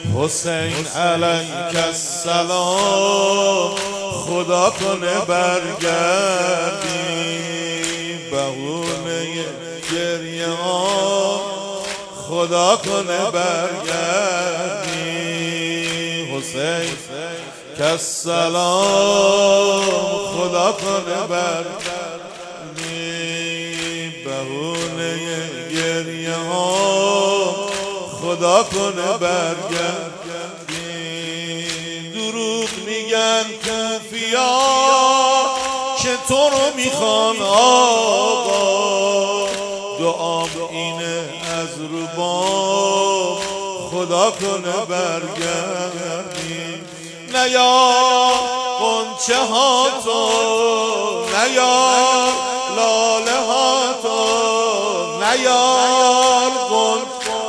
حسین علیک السلام خدا کنه برگردی بهونه گریه ها خدا کنه برگردی حسین السلام خدا کنه برگردی بهونه گریه ها خدا کنه برگردی دروغ میگن کوفیا که تو رو میخوان آقا دعام اینه از رو بام خدا کنه برگردی نیار غنچه ها تو نیار لاله ها تو نیار غنچه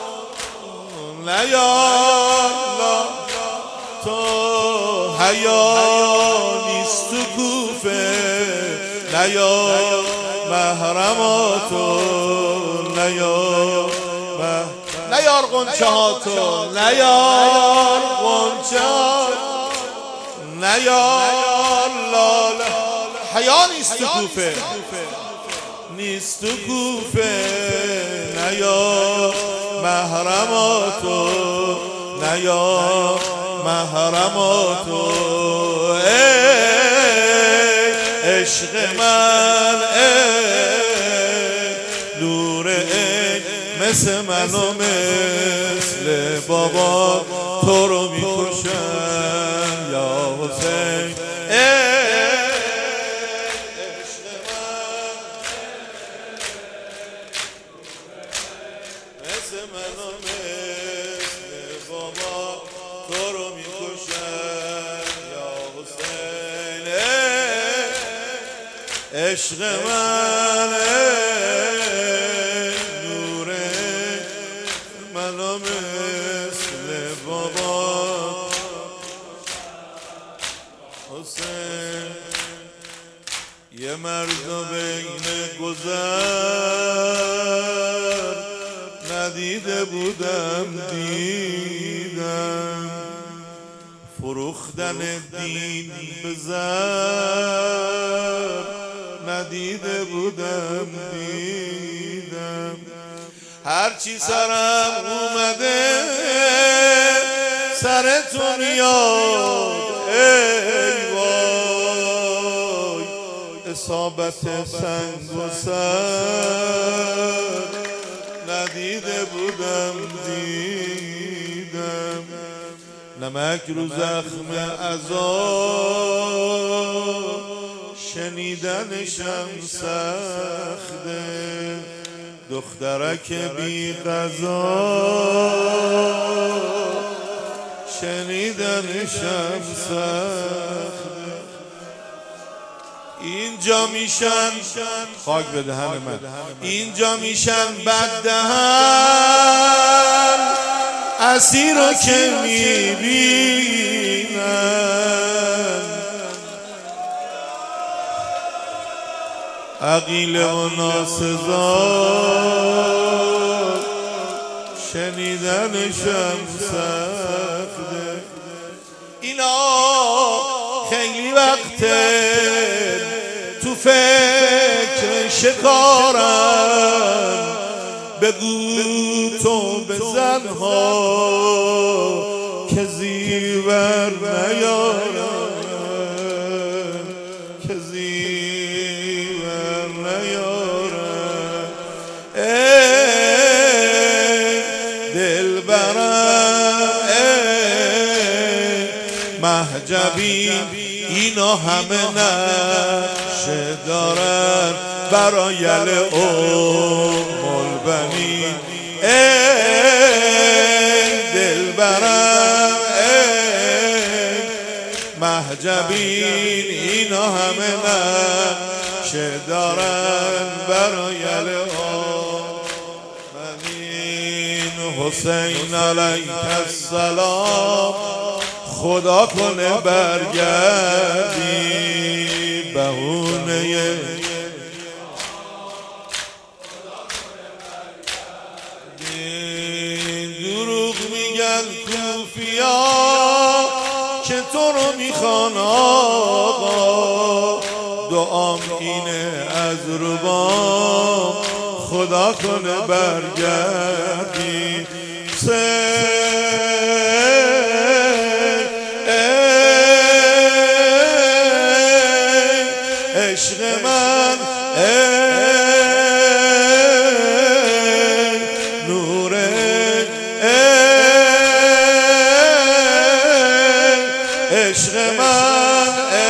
نیار تو حیا نیست تو کوفه نیار محرماتو نیار غنچه ها تو نیار غنچه ها نیار لاله حیا نیست تو کوفه نیست تو کوفه نیار محرماتو نیار محرماتو عشق من نور مثل من و مثل بابا تو رو میکشم یا حسین عشق من مثل من و مثل بابا تو رو میکشم یا حسین عشق من نور من و مثل بابا حسین یه مرد بین گذر ندیده بودم دیدم فروختن دین به زر ندیده بودم دیدم هرچی سرم اومده سرتون میاد ای وای اصابت سنگ و سر ندیده بودم دیدم نمک رو زخم عذاب شنیدنشم سخته دخترک بی قضا شنیدنشم سخته اینجا میشن خاک به دهن من اینجا میشن بددهن اسیر رو که میبینن عقیل و ناسزا شنیدنشم سخته اینا خیلی وقته تو فکر شکارن بگو تو به زنها که زیور نیارن که زیور نیارن دل برم محجبی اینا همه نقشه دارن برای البنین دل برم محجبین اینا همه نقشه دارن برای البنین حسین علیک السلام خدا کنه برگردی بهونه دروغ میگن کوفیا که تو رو میخوان آقا، دعام اینه از روبام خدا کنه برگردی. عشق من نور عشق من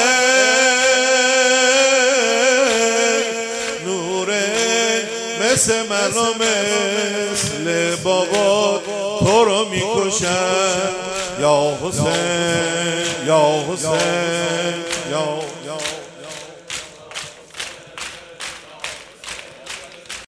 نور مثل من و مثل بابا تو رو میکشن یا حسین یا حسین یا